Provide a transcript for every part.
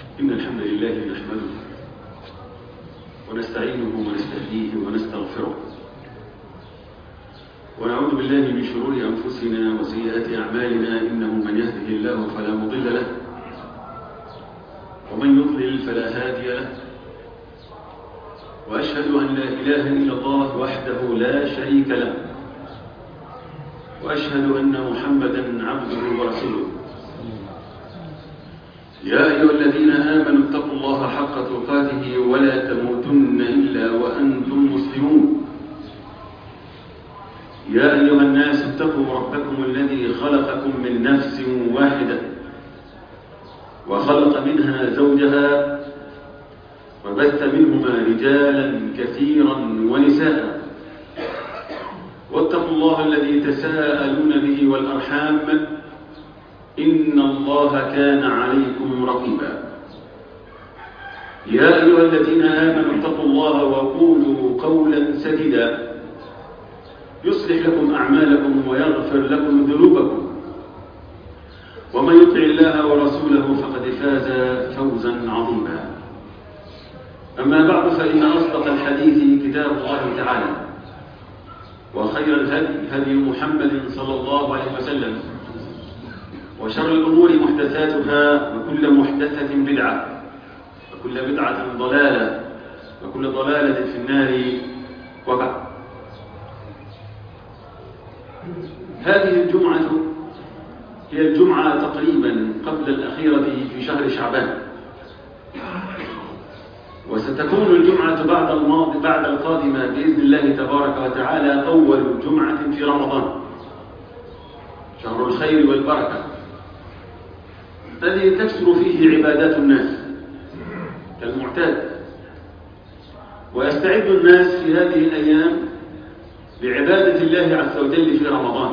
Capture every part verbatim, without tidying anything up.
إن الحمد لله نحمده ونستعينه ونستهديه ونستغفره ونعوذ بالله من شرور أنفسنا وسيئات أعمالنا، إنه من يهده الله فلا مضل له ومن يضلل فلا هادي له، وأشهد أن لا إله إلا الله وحده لا شريك له، وأشهد أن محمدا عبده ورسوله. يا أيها الذين آمنوا اتقوا الله حق تقاته ولا تموتن إلا وأنتم مسلمون. يا أيها الناس اتقوا ربكم الذي خلقكم من نفس واحدة وخلق منها زوجها وبث منهما رجالا كثيرا ونساء، واتقوا الله الذي تساءلون به والأرحام إن الله كان عليكم رقيبا. يا أيها الذين آمنوا اتقوا الله وقولوا قولا سديدا يصلح لكم أعمالكم ويغفر لكم ذنوبكم، ومن يطع الله ورسوله فقد فاز فوزا عظيما. أما بعد، فإن أصدق الحديث كتاب الله تعالى، وخير الهدي هدي محمد صلى الله عليه وسلم، وشر الأمور محدثاتها، وكل محدثة بدعة، وكل بدعة ضلالة، وكل ضلالة في النار. وبعد، هذه الجمعة هي الجمعة تقريبا قبل الأخيرة في شهر شعبان، وستكون الجمعة بعد الماضي بعد القادمة بإذن الله تبارك وتعالى أول جمعة في رمضان، شهر الخير والبركة الذي تكثر فيه عبادات الناس كالمعتاد، ويستعد الناس في هذه الأيام لعبادة الله عز وجل في رمضان،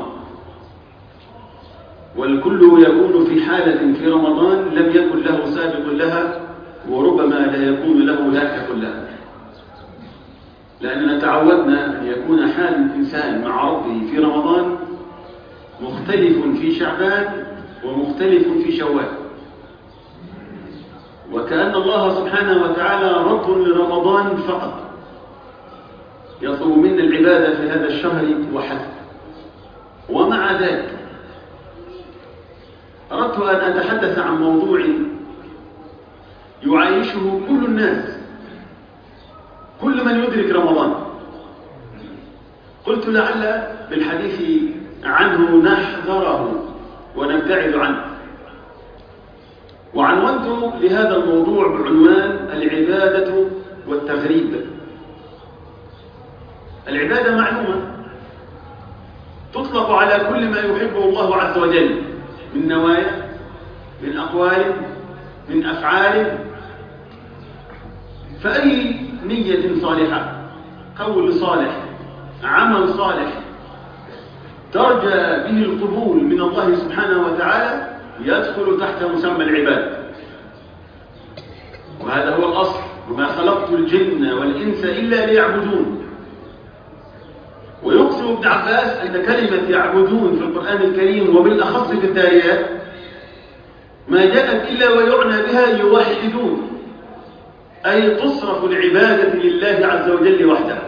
والكل يكون في حالة في رمضان لم يكن له سابق لها، وربما لا يكون له ذاك كلها، لأننا تعودنا أن يكون حال الإنسان مع ربه في رمضان مختلف في شعبان ومختلف في شوال، وكأن الله سبحانه وتعالى رب لرمضان فقط يطلب منا العبادة في هذا الشهر وحسب. ومع ذلك أردت أن أتحدث عن موضوع يعايشه كل الناس، كل من يدرك رمضان. قلت لعل بالحديث عنه نحذره ونبتعد عنه، وعنونت لهذا الموضوع بعنوان العبادة والتغريب. العبادة معلومة تطلق على كل ما يحبه الله عز وجل من نوايا، من أقوال، من أفعال. فأي نية صالحة، قول صالح، عمل صالح ترجى به القبول من الله سبحانه وتعالى يدخل تحت مسمى العبادة، وهذا هو الأصل. وما خلقت الجن والإنس إلا ليعبدون. ويقسم ابن عباس أن كلمة يعبدون في القرآن الكريم وبالأخص في التاريخ ما جاءت إلا ويعنى بها يوحدون، أي تصرف العبادة لله عز وجل وحده.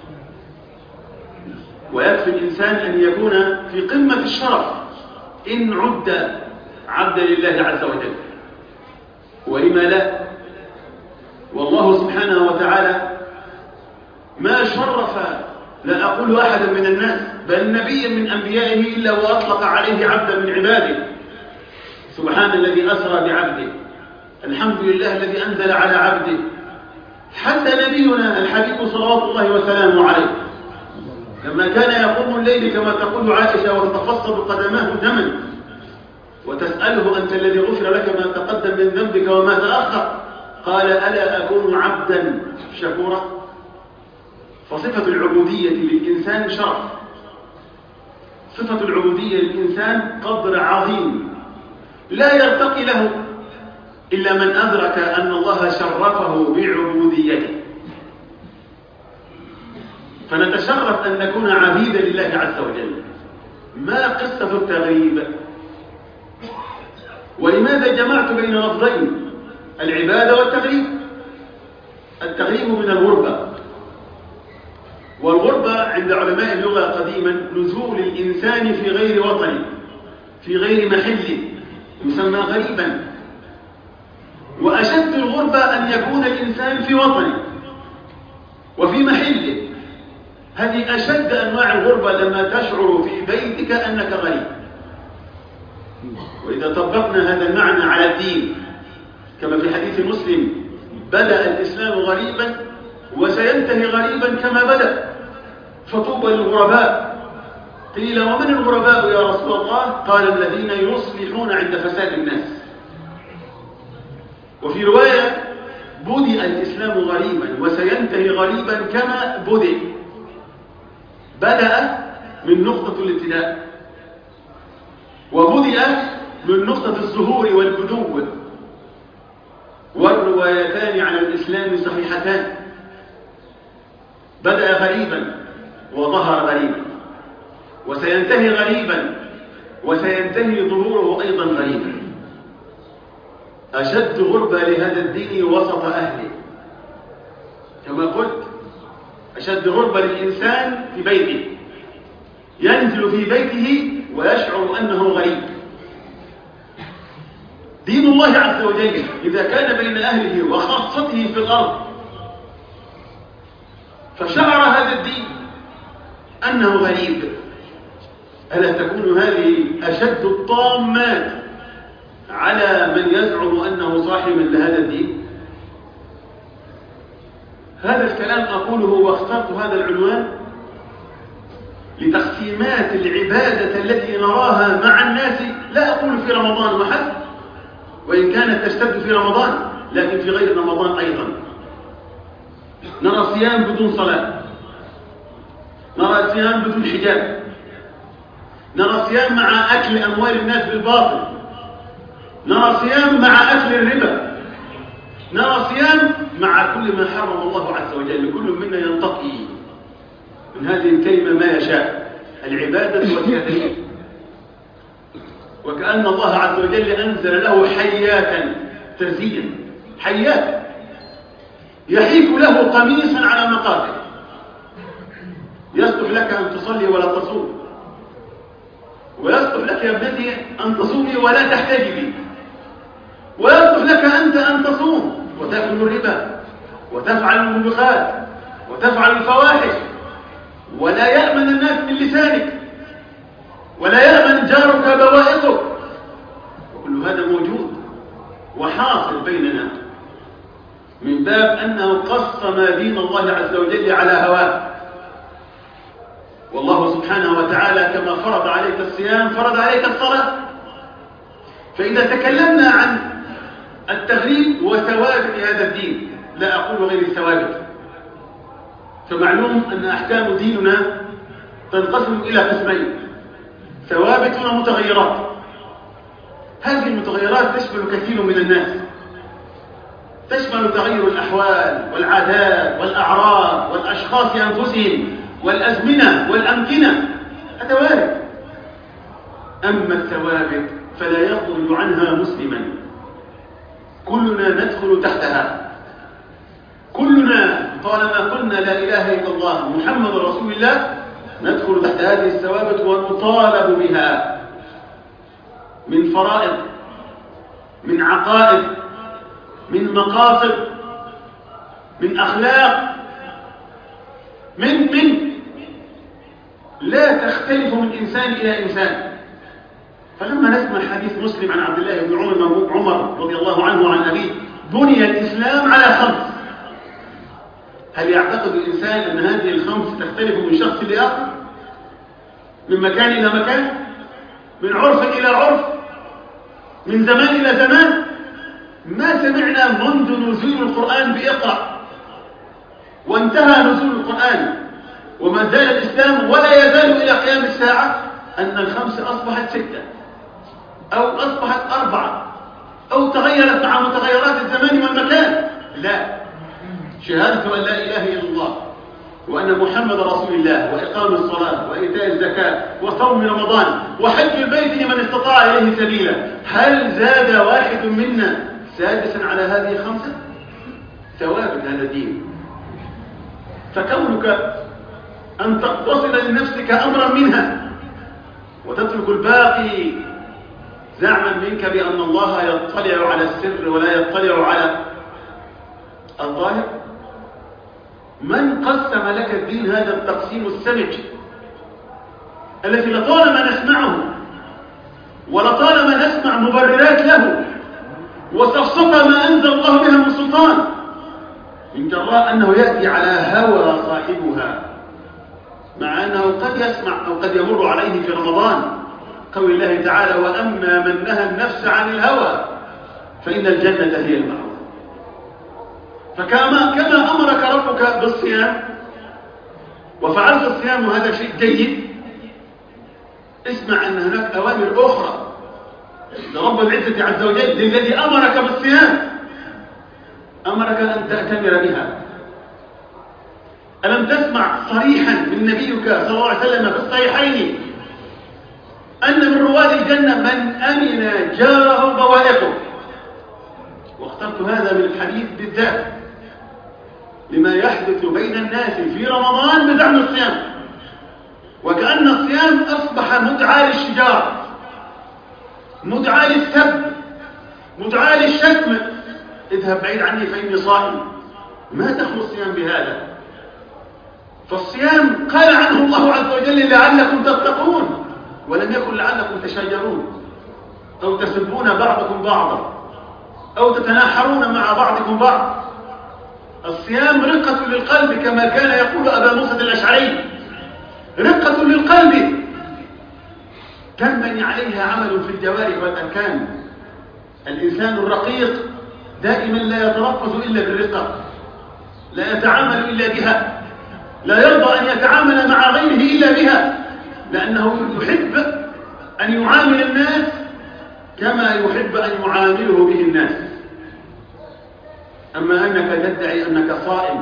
ويكفي الإنسان أن يكون في قمة الشرف إن عد عبدا لله عز وجل، ولما لا؟ والله سبحانه وتعالى ما شرف، لا أقول أحدا من الناس، بل نبيا من أنبيائه إلا وأطلق عليه عبدا من عباده. سبحان الذي أسرى بعبده، الحمد لله الذي أنزل على عبده. حتى نبينا الحبيب صلوات الله وسلامه عليه لما كان يقوم الليل كما تقول عائشة وتتفصل قدماه دما وتسأله أنت الذي غفر لك ما تقدم من ذنبك وما تأخر، قال ألا أكون عبدا شكورا؟ فصفة العبودية للإنسان شرف، صفة العبودية للإنسان قدر عظيم لا يرتقي له إلا من أدرك أن الله شرفه بعبوديته. فنتشرف أن نكون عبيدا لله عز وجل. ما قصة التغريب؟ ولماذا جمعت بين لفظين العبادة والتغريب. التغريب من الغربة، والغربة عند علماء اللغة قديما نزول الإنسان في غير وطنه، في غير محله، يسمى غريبا. وأشد الغربة أن يكون الإنسان في وطنه وفي محله، هذه أشد أنواع الغربة لما تشعر في بيتك أنك غريب. وإذا طبقنا هذا المعنى على الدين كما في حديث مسلم: بدأ الإسلام غريبا وسينتهي غريبا كما بدأ، فطوبى للغرباء. قيل: ومن الغرباء يا رسول الله؟ قال: الذين يصلحون عند فساد الناس. وفي رواية: بدأ الإسلام غريبا وسينتهي غريبا كما بدأ. بدأ من نقطة الابتداء، وبدأ من نقطة الظهور والبدو، والروايتان على الإسلام صحيحتان. بدأ غريبا وظهر غريبا، وسينتهي غريبا وسينتهي ظهوره أيضا غريبا. أشد غربة لهذا الدين وسط أهله، كما قلت: أشد غربة للإنسان في بيته، ينزل في بيته ويشعر أنه غريب. دين الله عز وجل إذا كان بين أهله وخاصته في الأرض فشعر هذا الدين أنه غريب، ألا تكون هذه أشد الطامات على من يزعم أنه صاحب لهذا الدين؟ هذا الكلام أقوله واخترت هذا العنوان لتقسيمات العبادة التي نراها مع الناس، لا أقول في رمضان وحسب، وإن كانت تشتد في رمضان لكن في غير رمضان أيضا. نرى صيام بدون صلاة، نرى صيام بدون حجاب، نرى صيام مع أكل أموال الناس بالباطل، نرى صيام مع أكل الربا، نرى صيام مع كل ما حرم الله عز وجل. كل منا ينتقي من هذه الكلمة ما يشاء، العبادة والتغريب، وكأن الله عز وجل أنزل له حياتا ترزيا، حيات يحيك له قميصا على مقاتل. يصلح لك أن تصلي ولا تصوم، ويصلح لك يا ابنتي أن تصومي ولا تحتجبي، ويصلح لك أنت أن تصوم وتأكل الربا وتفعل الموبقات وتفعل الفواحش، ولا يأمن الناس من لسانك، ولا يأمن جارك بوائقك، وكل هذا موجود وحاصل بيننا من باب أنه قسم دين الله عز وجل على هواه. والله سبحانه وتعالى كما فرض عليك الصيام فرض عليك الصلاة. فإذا تكلمنا عن التغريب وثوابت هذا الدين، لا أقول غير الثوابت، فمعلوم أن أحكام ديننا تنقسم إلى قسمين: ثوابت ومتغيرات. هذه المتغيرات تشمل كثير من الناس، تشمل تغير الأحوال والعادات والأعراض والأشخاص أنفسهم والأزمنة والأمكنة، هذا وارد. أما الثوابت فلا يخرج عنها مسلما، كلنا ندخل تحتها. كلنا طالما قلنا لا إله إلا الله محمد رسول الله ندخل تحت هذه الثوابت ونطالب بها، من فرائض، من عقائد، من مقاصد، من أخلاق، من من لا تختلف من إنسان إلى إنسان. فلما نسمع حديث مسلم عن عبد الله بن عمر عمر رضي الله عنه عن أبيه: بني الإسلام على خمس، هل يعتقد الإنسان أن هذه الخمس تختلف من شخص لآخر، من مكان إلى مكان، من عرف إلى عرف، من زمان إلى زمان؟ ما سمعنا منذ نزول القرآن بإقرأ وانتهى نزول القرآن وما زال الإسلام ولا يزال إلى قيام الساعة أن الخمس أصبحت ستة أو أصبحت أربعة أو تغيرت مع متغيرات الزمان والمكان. لا، شهادة أن لا إله إلا الله وأن محمد رسول الله، وإقام الصلاة، وإيتاء الزكاة، وصوم رمضان، وحج البيت لمن استطاع إليه سبيلا. هل زاد واحد منا سادسا على هذه الخمسة ثوابت هذا الدين. فكونك أن تقتصد لنفسك أمرا منها وتترك الباقي زعما منك بأن الله يطلع على السر ولا يطلع على الظاهر. من قسم لك الدين هذا التقسيم السمج الذي لطالما نسمعه ولطالما نسمع مبررات له وسفسطة ما أنزل الله بها من سلطان من جراء أنه يأتي على هوى صاحبها، مع أنه قد يسمع أو قد يمر عليه في رمضان قول الله تعالى: وأما من نهى النفس عن الهوى فإن الجنة هي المأوى. فكما كما أمرك ربك بالصيام وفعلت الصيام وهذا شيء جيد، اسمع أن هناك أوامر أخرى لرب العزة عز وجل للذي أمرك بالصيام أمرك أن تأتمر بها. ألم تسمع صريحا من نبيك صلى الله عليه وسلم في الصحيحين أن من رواد الجنة من أمن جاره بوائقه؟ واخترت هذا من الحديث بالذات لما يحدث بين الناس في رمضان بزعم الصيام، وكأن الصيام أصبح مدعى للشجار، مدعى للسب، مدعى للشتم. اذهب بعيد عني فإني صائم. ما دخل الصيام بهذا؟ فالصيام قال عنه الله عز وجل: لعلكم تتقون، ولم يكن لعلكم تشاجرون أو تسبون بعضكم بعضا أو تتناحرون مع بعضكم بعض. الصيام رقة للقلب كما كان يقول أبا موسى الأشعري: رقة للقلب تنبني عليها عمل في الجوارح والأركان. الإنسان الرقيق دائما لا يتلفظ إلا بالرقة، لا يتعامل إلا بها، لا يرضى أن يتعامل مع غيره إلا بها، لأنه يحب أن يعامل الناس كما يحب أن يعامله به الناس. أما أنك تدعي أنك صائم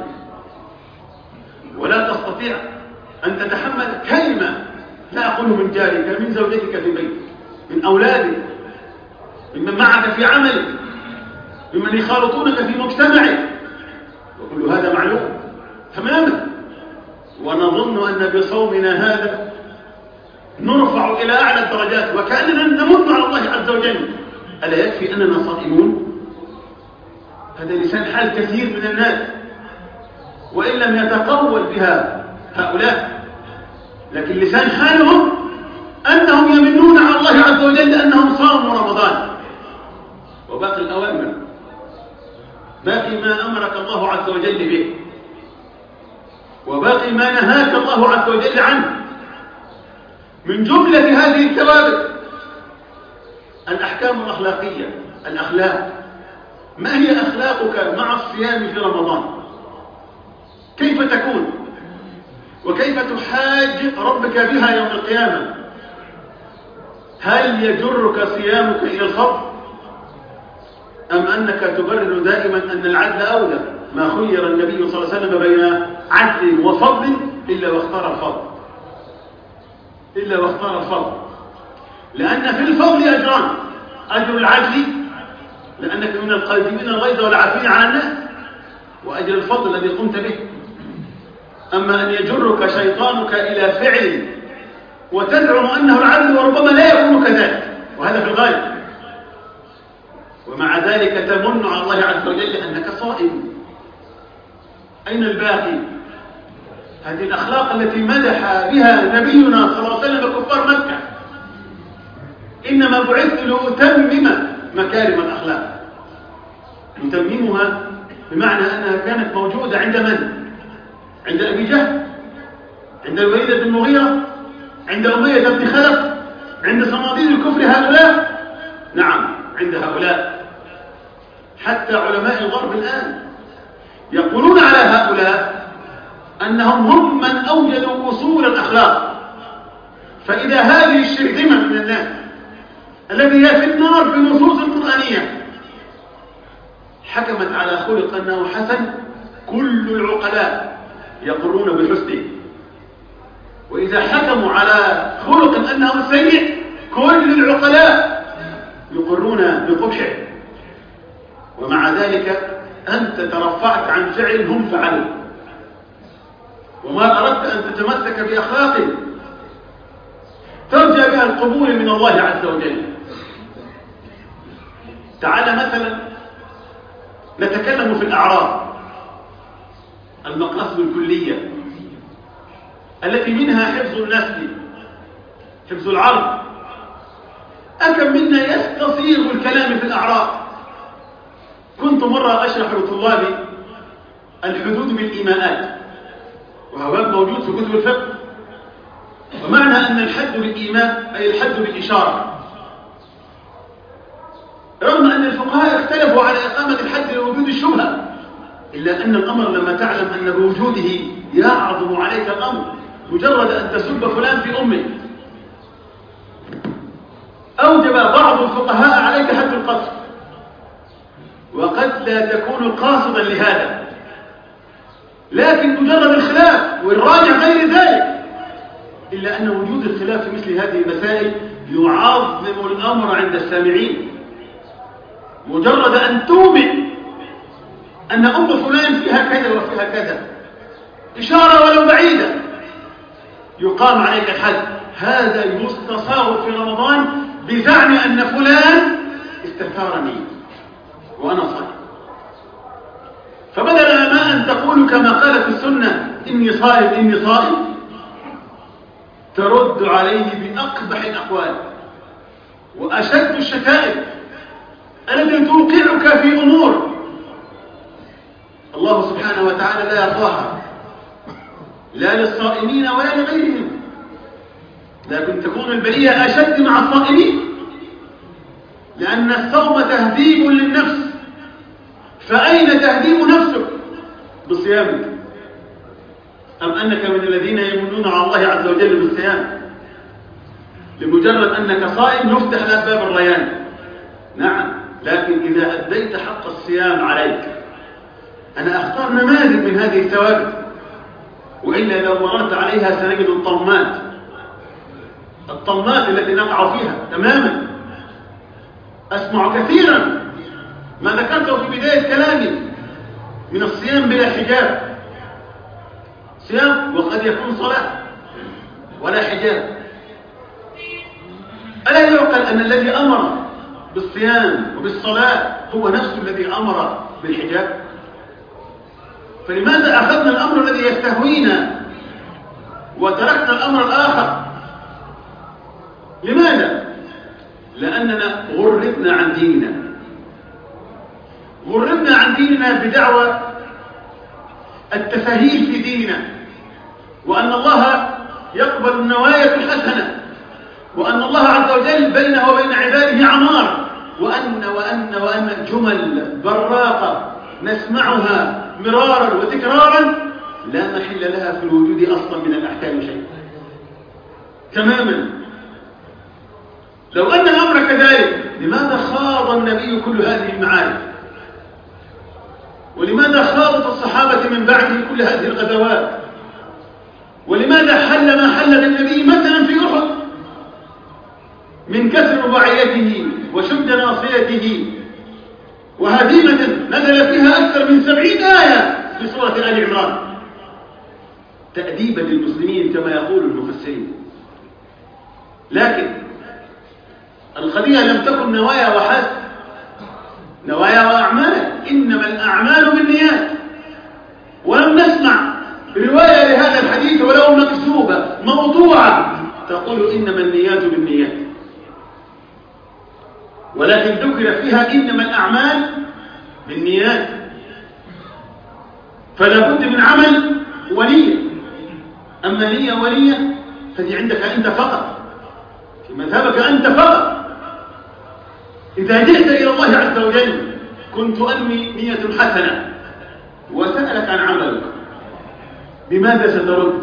ولا تستطيع أن تتحمل كلمة لا أقول من جارك، من زوجتك في بيتك، من أولادك، ممن معك في عملك، ممن يخالطونك في مجتمعك، وكل هذا معلوم تماما. ونظن أن بصومنا هذا نرفع إلى أعلى الدرجات وكأننا نمن على الله عز وجل. ألا يكفي أننا صائمون؟ هذا لسان حال كثير من الناس، وإن لم يتقول بها هؤلاء، لكن لسان حالهم أنهم يمنون على الله عز وجل أنهم صاموا رمضان. وباقي الأوامر، باقي ما أمرك الله عز وجل به، وباقي ما نهاك الله عز وجل عنه. من جملة هذه الثوابت الأحكام الأخلاقية، الأخلاق. ما هي أخلاقك مع الصيام في رمضان؟ كيف تكون؟ وكيف تحاج ربك بها يوم القيامة؟ هل يجرك صيامك إلى الفضل؟ أم أنك تبرر دائما أن العدل أولى؟ ما خير النبي صلى الله عليه وسلم بين عدل وفضل إلا واختار الفضل، إلا واختار الفضل، لأن في الفضل أجران: أجر العدل لأنك من القادمين الغيظ والعافين عن الناس، وأجر الفضل الذي قمت به. أما أن يجرك شيطانك إلى فعل وتزعم أنه العدل وربما لا يكون كذلك، وهذا في الغالب، ومع ذلك تمن على الله عز وجل أنك صائم. أين الباقي؟ هذه الأخلاق التي مدح بها نبينا صلى الله عليه وسلم كفار مكة: إنما بعثت لأتمم مكارم الأخلاق. يتممها بمعنى أنها كانت موجودة عند من؟ عند أبي جهل، عند الوليد بن المغيرة، عند أمية بن خلف، عند صناديد الكفر هؤلاء. نعم، عند هؤلاء. حتى علماء الغرب الآن يقولون على هؤلاء أنهم هم من أوجدوا أصول الأخلاق. فإذا هذه الشرذمة من الناس الذي هي في النار بالنصوص القرآنية حكمت على خلق أنه حسن، كل العقلاء يقرون بحسنه. وإذا حكموا على خلق أنه سيء، كل العقلاء يقرون بقبحه. ومع ذلك أنت ترفعت عن فعل هم فعلوا، وما أردت أن تتمسك بأخلاق ترجى بها القبول من الله عز وجل. تعال مثلا نتكلم في الأعراض، المقاصد الكلية التي منها حفظ النسل، حفظ العرض. أكم منا يستصيغ الكلام في الأعراض؟ كنت مرة أشرح لطلابي الحدود بالإيماءات، وهو باب موجود في كتب الفقه. ومعنى أن الحد بالإيماء أي الحد بالإشارة، رغم أن الفقهاء اختلفوا على إقامة الحد لوجود الشبهة، إلا أن الأمر لما تعلم أن بوجوده يعظم عليك الأمر، مجرد أن تسب فلان في أمه أوجب بعض الفقهاء عليك حد القتل، وقد لا تكون قاصدا لهذا، لكن مجرد الخلاف والراجع غير ذلك، إلا أن وجود الخلاف في مثل هذه المسائل يعظم الأمر عند السامعين. مجرد أن تؤمن أن أم فلان فيها كذا وفيها كذا، إشارة ولو بعيدة، يقام عليك الحد. هذا يستصاغ في رمضان بزعم أن فلان استثارني وأنا صائم، فبدل ما أن تقول كما قال في السنة إني صائم إني صائم، ترد عليه بأقبح الأقوال وأشد الشتائم التي توقعك في أمور الله سبحانه وتعالى لا يرضاها، لا للصائمين ولا لغيرهم. لكن تكون البلية أشد مع الصائمين، لأن الصوم تهذيب للنفس، فأين تهذيب نفسك؟ بصيامك، أم أنك من الذين يمنون على الله عز وجل بالصيام؟ لمجرد أنك صائم يفتح لك باب الريان، نعم، لكن إذا أديت حق الصيام عليك. أنا أختار نماذج من هذه الثوابت، وإلا لو مررت عليها سنجد الطمات الطمات التي نقع فيها تماما. أسمع كثيرا ما ذكرته في بداية كلامي من الصيام بلا حجاب، صيام وقد يكون صلاة ولا حجاب. ألا يعقل أن الذي أمر بالصيام وبالصلاة هو نفسه الذي أمر بالحجاب؟ فلماذا أخذنا الأمر الذي يستهوينا وتركنا الأمر الآخر؟ لماذا؟ لأننا غربنا عن ديننا، غربنا عن ديننا بدعوى التفاهيل في ديننا، وأن الله يقبل النوايا الحسنة، وأن الله عز وجل بينه وبين عباده عمار، وأن وأن وأن جمل براقة نسمعها مرارا وتكرارا لا محل لها في الوجود أصلا من الأحكام شيء تماما. لو أن الأمر كذلك لماذا خاض النبي كل هذه المعارك؟ ولماذا خاضت الصحابة من بعده كل هذه الغزوات؟ ولماذا حل ما حل للنبي مثلا في أحد من كسر رباعيته وشد ناصيته وهزيمة نزل فيها أكثر من سبعين آية في سورة آل عمران تأديبا للمسلمين كما يقول المفسرين. لكن القضية لم تكن نوايا وحسب، نوايا وأعمال، إنما الأعمال بالنيات. ولم نسمع رواية لهذا الحديث ولو مكذوبة موضوعة تقول إنما النيات بالنيات، ولكن ذكر فيها إنما الأعمال بالنيات. فلا بد من عمل ونية. أما نية ونية فدي عندك أنت فقط، في مذهبك أنت فقط. إذا جئت إلى الله عز وجل كنت أنوي نية حسنة وسألك عن عملك، بماذا سترد؟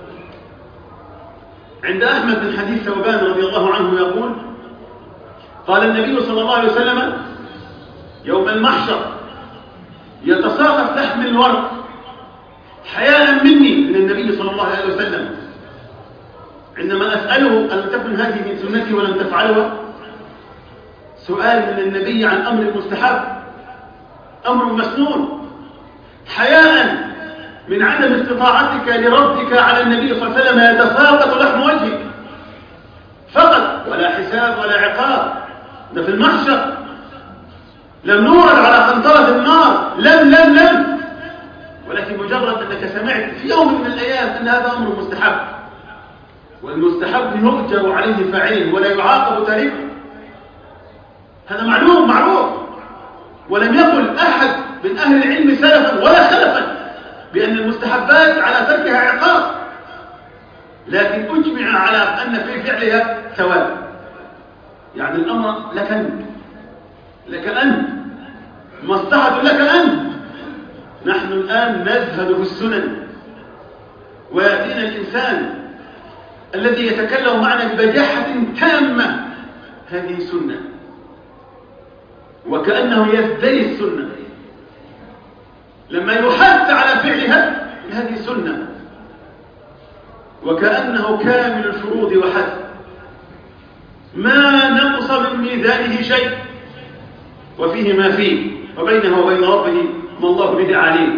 عند أحمد من حديث ثوبان رضي الله عنه يقول: قال النبي صلى الله عليه وسلم يوم المحشر يتساقط لحم الورق حياء مني، من النبي صلى الله عليه وسلم، عندما أسأله ألم تكن هذه من سنتي ولم تفعلها؟ سؤال من النبي عن أمر مستحب، أمر مسنون، حياء من عدم استطاعتك لردك على النبي صلى الله عليه وسلم يتساقط لحم وجهك فقط، ولا حساب ولا عقاب. ده في المحشر لم نورد على قنطرة النار، لم لم لم ولكن مجرد أنك سمعت في يوم من الأيام أن هذا أمر مستحب، والمستحب يؤجر عليه فاعله ولا يعاقب تاركه، هذا معلوم معروف. ولم يقل أحد من أهل العلم سلفا ولا خلفا بأن المستحبات على تركها عقاب، لكن أجمع على أن في فعلها ثواب. يعني الأمر لك أنت، لك أنت، مصلحة لك أنت. نحن الآن نزهد في السنن، ويأتينا الإنسان الذي يتكلم معنا ببجاحة تامة، هذه سنة، وكأنه يزدري السنة لما يحث على فعلها، هذه سنة، وكأنه كامل الفروض وحسب، ما نقص من ميزانه شيء، وفيه ما فيه، وبينه وبين ربه ما الله بدع عليه.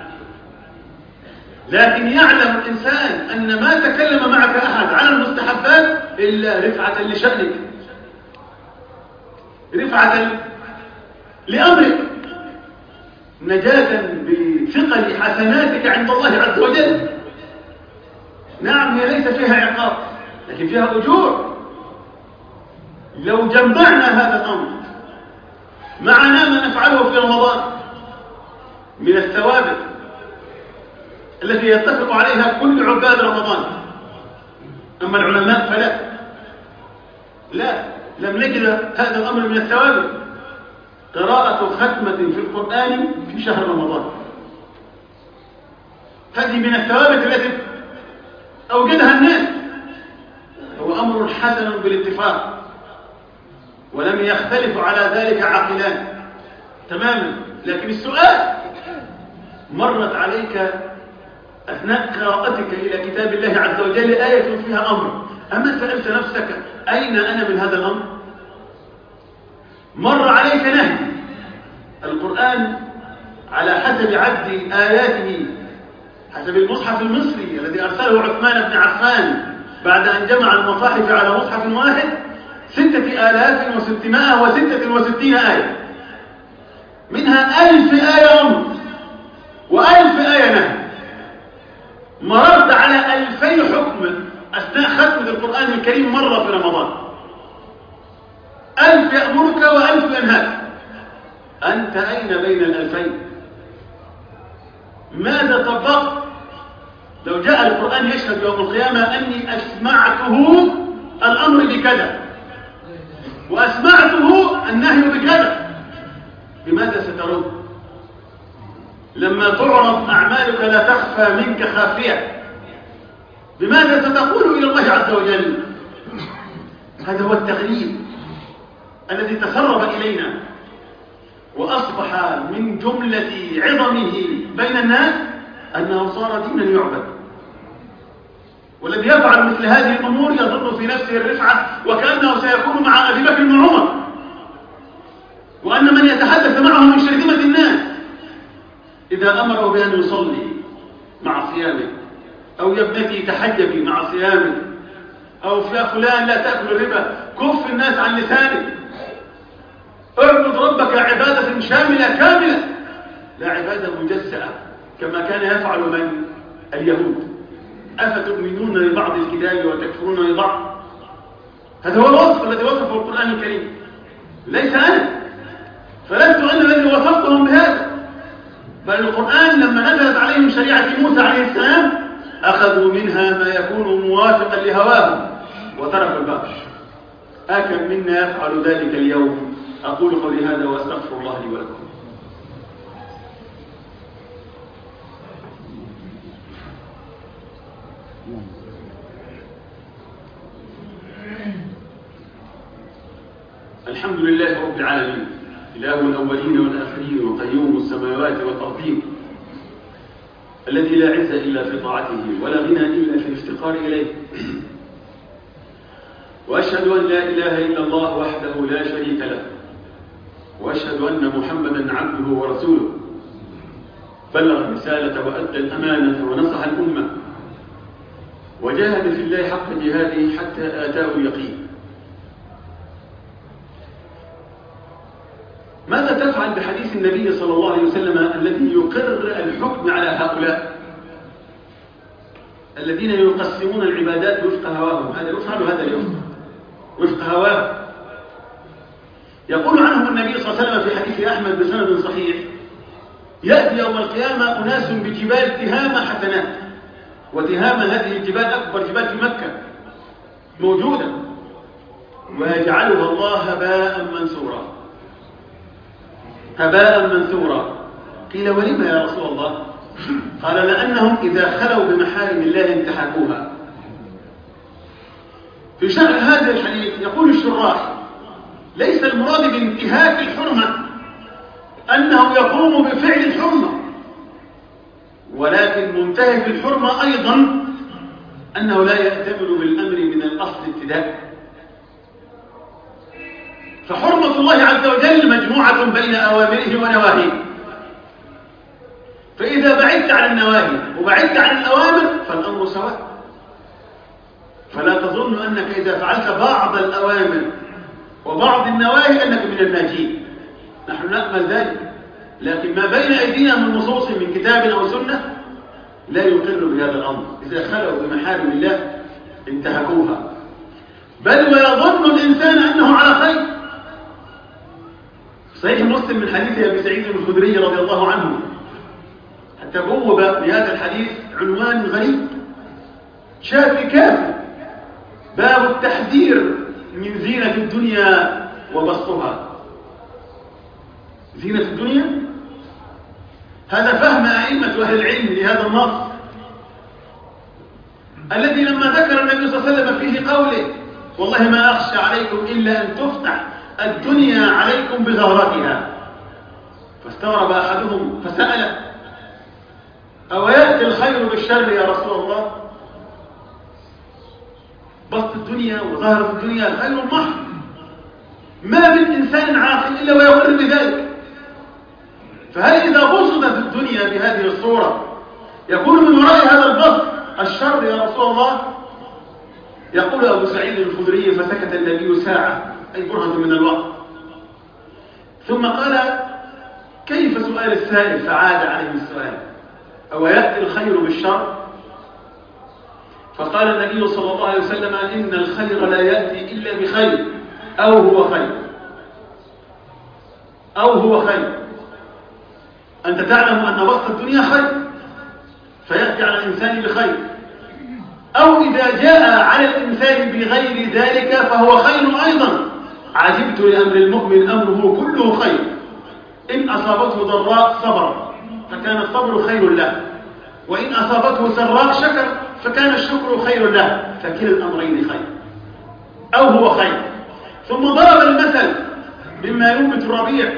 لكن يعلم الإنسان أن ما تكلم معك أحد على المستحبات إلا رفعة لشأنك، رفعة لأمرك، نجاة بثقل حسناتك عند الله عز وجل. نعم هي ليس فيها عقاب، لكن فيها أجور. لو جمعنا هذا الأمر معنا ما نفعله في رمضان من الثوابت التي يتفق عليها كل عباد رمضان، أما العلماء فلا، لا، لم نجد هذا الأمر من الثوابت. قراءة ختمة في القرآن في شهر رمضان، هذه من الثوابت التي أوجدها الناس، هو أمر حسن بالاتفاق، ولم يختلف على ذلك عاقلان تماما. لكن السؤال، مرت عليك أثناء قراءتك إلى كتاب الله عز وجل آية فيها أمر، أما سألت نفسك أين أنا من هذا الأمر؟ مر عليك نهي. القرآن على حسب عد آياته، حسب المصحف المصري الذي أرسله عثمان بن عفان بعد أن جمع المصاحف على مصحف واحد، ستة آلاف وستمائة وستة وستين آية، منها ألف آية أمر وألف آية نهي. مررت على ألفي حكم أثناء ختم القرآن الكريم مرة في رمضان، ألف يأمرك وألف ينهاك، أنت أين بين الألفين؟ ماذا طبقت؟ لو جاء القرآن يشهد يوم القيامة أني أسمعته الأمر بكذا وأسمعته النهي بكذا، بماذا سترد؟ لما تعرض أعمالك لا تخفى منك خافية، بماذا ستقول إلى الله عز وجل؟ هذا هو التغليب الذي تسرب إلينا وأصبح من جملة عظمه بين الناس أنه صار دينا يعبد، والذي يفعل مثل هذه الأمور يظن في نفسه الرفعة وكأنه سيكون مع أبي بكر بن عمر، وأن من يتحدث معه من شرذمة الناس إذا أمره بأن يصلي مع صيامه، أو يا ابنتي تحجبي مع صيامك، أو يا فلان لا تأكل الربا، كف الناس عن لسانك، اعبد ربك عبادة شاملة كاملة، لا عبادة مجزأة كما كان يفعل من اليهود. أفتؤمنون ببعض الكتاب وتكفرون ببعض؟ هذا هو الوصف الذي وصفه القرآن الكريم، ليس أنا، فلست أنا الذي وصفتهم بهذا، بل القرآن لما نزلت عليهم شريعة موسى عليه السلام أخذوا منها ما يكون موافقا لهواهم وتركوا الباقي. أكم منا يفعل ذلك اليوم؟ أقول قولي هذا وأستغفر الله لي ولكم. الحمد لله رب العالمين، إله الأولين والآخرين وقيوم السماوات والأرضين، الذي لا عز إلا في طاعته ولا غنى إلا في الافتقار إليه. وأشهد أن لا إله إلا الله وحده لا شريك له، وأشهد أن محمدا عبده ورسوله بلغ الرسالة وأدى الأمانة ونصح الأمة وجاهد في الله حق جهاده حتى آتاه اليقين. ماذا تفعل بحديث النبي صلى الله عليه وسلم الذي يقر الحكم على هؤلاء الذين يقسمون العبادات وفق هواهم؟ هذا يفعل وهذا يفعل وفق هواه. يقول عنهم النبي صلى الله عليه وسلم في حديث أحمد بسند صحيح: يأتي يوم القيامة أناس بجبال تهامة حسنات، وتهامة هذه الجبال أكبر جبال في مكة موجودة، ويجعلها الله هباء منثورا هباء منثورا. قيل: ولم يا رسول الله؟ قال: لأنهم إذا خلوا بمحارم الله انتهكوها. في شرح هذا الحديث يقول الشراح: ليس المراد بانتهاك الحرمة أنه يقوم بفعل الحرمة، ولكن منتهك الحرمة أيضا أنه لا يأتمر بالأمر من الأصل ابتداء. فحرمة الله عز وجل مجموعة بين أوامره ونواهيه، فإذا بعدت عن النواهي وبعدت عن الأوامر فالأمر سواء. فلا تظن أنك إذا فعلت بعض الأوامر وبعض النواهي أنك من الناجين، نحن نأمل ذلك، لكن ما بين أيدينا من نصوص من كتاب أو سنة لا يقر بهذا الأمر. إذا خلوا بمحارم الله انتهكوها، بل ويظن الإنسان أنه على خير. صحيح مسلم من حديث أبي سعيد الخدري رضي الله عنه، حتى بوب بهذا الحديث عنوان غريب شافي كافي: باب التحذير من زينة الدنيا وبسطها. زينة الدنيا، هذا فهم أئمة أهل العلم لهذا النص الذي لما ذكر النبي صلى الله عليه وسلم فيه قوله: والله ما أخشى عليكم إلا أن تفتح الدنيا عليكم بغارتها. فاستغرب أحدهم فسأل: أو يأتي الخير بالشر يا رسول الله؟ بسط الدنيا وظهر الدنيا خير محض، ما من إنسان عاقل إلا ويقر بذلك. فهل إذا بسطت الدنيا بهذه الصورة يكون من وراء هذا البسط الشر يا رسول الله؟ يقول أبو سعيد الخدري: فسكت النبي ساعة، أي برهة من الوقت، ثم قال: كيف سؤال السائل؟ فعاد عليه السؤال: أو يأتي الخير بالشر؟ فقال النبي صلى الله عليه وسلم: إن الخير لا يأتي إلا بخير، أو هو خير أو هو خير. أنت تعلم أن بسط الدنيا خير فيأتي على الإنسان بخير، أو إذا جاء على الإنسان بغير ذلك فهو خير أيضا. عجبت لأمر المؤمن أمره كله خير، إن أصابته ضراء صبر فكان الصبر خير له، وإن أصابته سراء شكر فكان الشكر خير له، فكلا الأمرين خير أو هو خير. ثم ضرب المثل مما ينبت الربيع: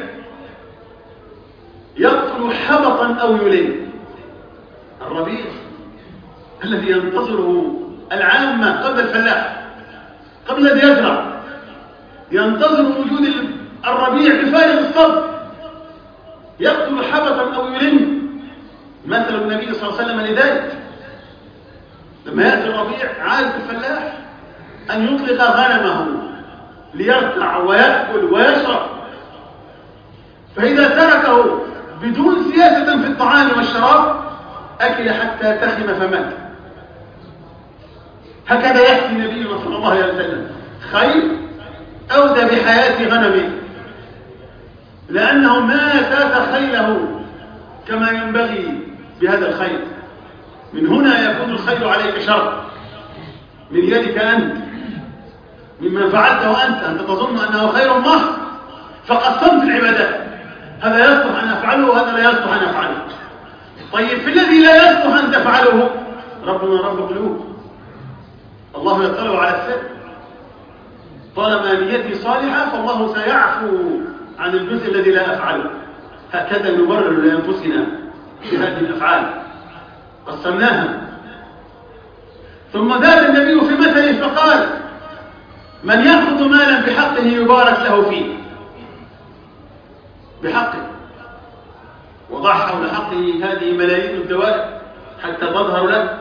يقتل حبطا أو يلم. الربيع الذي ينتظره العامة قبل الفلاح، قبل الذي يزرع، ينتظر وجود الربيع بفارغ الصبر، يقتل حبطا أو يلم. مثل النبي صلى الله عليه وسلم لذلك لما يأتي الربيع عادة الفلاح أن يطلق غنمه ليرتع ويأكل ويشرب، فإذا تركه بدون سياسة في الطعام والشراب أكل حتى تخم فمات. هكذا يحكي نبينا صلى الله عليه وسلم: خير أودى بحياة غنمه، لأنه ما ساس خيله كما ينبغي بهذا الخير. من هنا يكون الخير عليك شر من يدك أنت، مما فعلته أنت. أنت تظن أنه خير محض فقسمت العبادات، هذا يصلح أن أفعله وهذا لا يصلح أن أفعله. طيب في الذي لا يصلح أن تفعله ربنا رب قلوب، الله يطلع على السر. طالما نيتي صالحة فالله سيعفو عن الجزء الذي لا أفعله. هكذا نبرر لأنفسنا بهذه الأفعال، قسمناها. ثم زاد النبي في مثله فقال: من يأخذ مالا بحقه يبارك له فيه. بحقه، وضع حول حقه هذه ملايين الدوائر حتى تظهر لك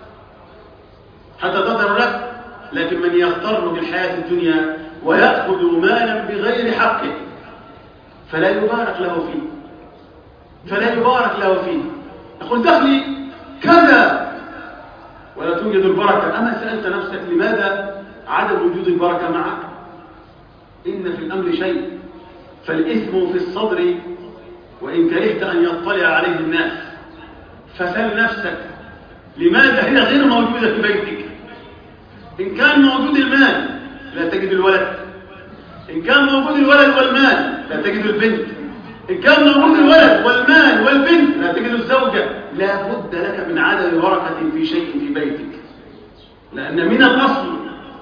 حتى تظهر لك لكن من يغتر بالحياة الدنيا ويأخذ مالا بغير حقه فلا يبارك له فيه فلا يبارك له فيه يقول دخلي كذا ولا توجد البركة. أما سألت نفسك لماذا عدم وجود البركة معك؟ إن في الأمر شيء، فالإثم في الصدر وإن كرهت أن يطلع عليه الناس. فسل نفسك لماذا هي غير موجودة في بيتك؟ إن كان موجود المال لا تجد الولد، إن كان موجود الولد والمال لا تجد البنت، إن كان موجود الولد والمال والبنت لا تجد الزوجة. لا بد لك من عدم بركة في شيء في بيتك، لأن من الأصل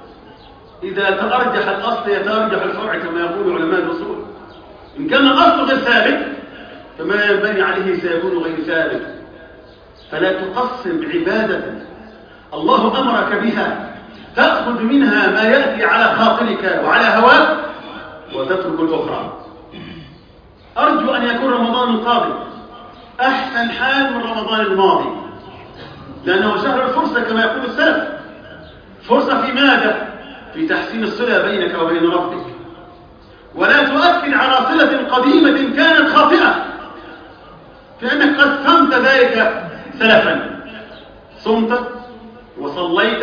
إذا تأرجح الأصل يتأرجح الفرع كما يقول علماء الأصول. إن كان الأصل غير ثابت فما ينبني عليه سيكون غير ثابت. فلا تقسم عبادة الله أمرك بها تأخذ منها ما يأتي على خاطرك وعلى هواك وتترك الأخرى. أرجو أن يكون رمضان القادم أحسن حال من رمضان الماضي، لأنه شهر الفرصة كما يقول السلف. فرصة في ماذا؟ في تحسين الصلة بينك وبين ربك، ولا تؤكد على صلة قديمة كانت خاطئة، فإنك قد صمت ذلك سلفا، صمت وصليت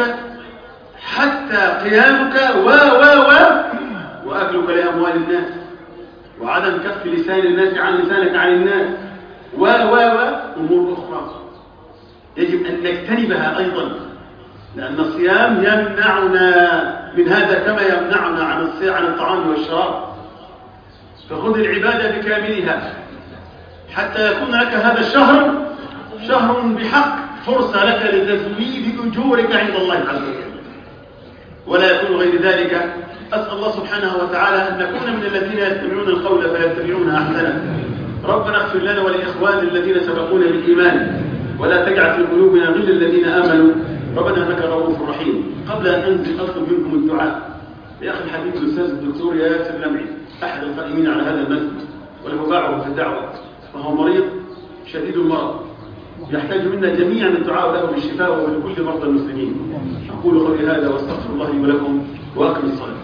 حتى قيامك و و و وأكلك لأموال الناس وعدم كف لسان الناس عن لسانك عن الناس و و و أمور أخرى يجب أن نجتنبها أيضا، لأن الصيام يمنعنا من هذا كما يمنعنا عن عن الطعام والشراب. فخذ العبادة بكاملها حتى يكون لك هذا الشهر شهر بحق، فرصة لك لتزويد أجورك عند الله عز وجل، ولا يكون غير ذلك. أسأل الله سبحانه وتعالى أن نكون من الذين يستمعون القول فيتبعون أحسنه. ربنا اغفر لنا ولإخوان الذين سبقونا بالإيمان ولا تجعل في قلوبنا غلا للذين آمنوا ربنا إنك رؤوف رحيم. قبل أن أنزل أطلب منكم الدعاء لأخي الحبيب الأستاذ الدكتور ياسر لمعي أحد القائمين على هذا المسجد وله باعه في الدعوة، وهو مريض شديد المرض يحتاج منا جميعا الدعاء له بالشفاء ولكل مرضى المسلمين. أقول قولي هذا واستغفر الله لي ولكم وأقم الصلاة.